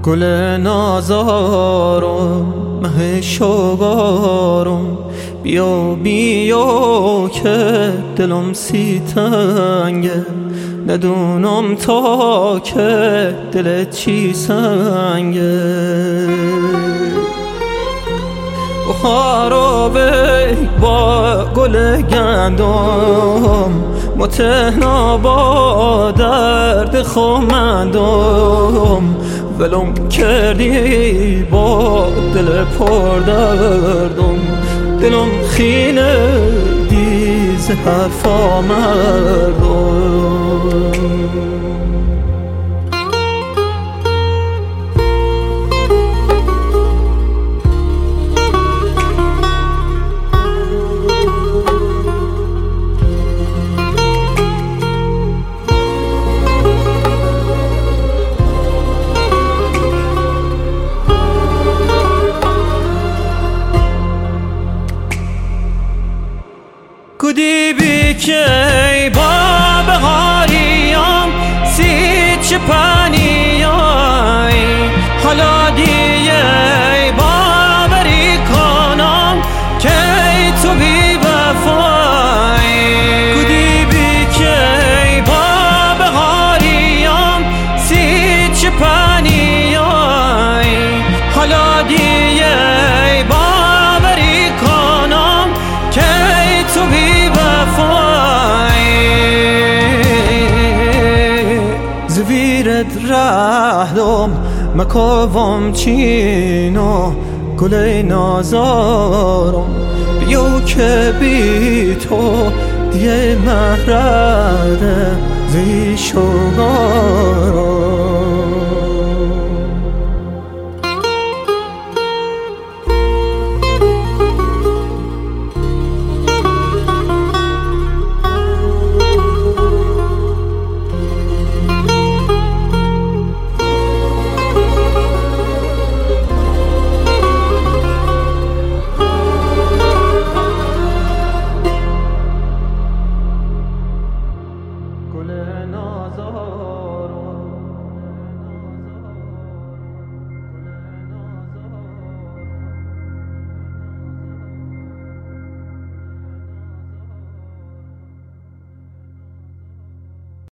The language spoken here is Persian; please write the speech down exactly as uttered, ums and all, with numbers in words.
گل نازارم مه شوگارم، بیا بیا که دلم سی تنگه، ندونم تا که دلت چی سنگه. خرابه با گل گندم، متهنا با درد خمندم، ولم کردی با دل پر دردم، دلم خینه دیز حرفا مردم. کدی بی که با بغاریام سی چپانیای، حالا دیگه باوری کنم که تو بی وفایی. کدی بی که با بغاریام سی چپانیای، حالا دیگه باوری کنم که تو بی زویرت رهدم مکاوم چینو گل نازارم، بیو که بی تو دیگه مهرده زی شوگارم.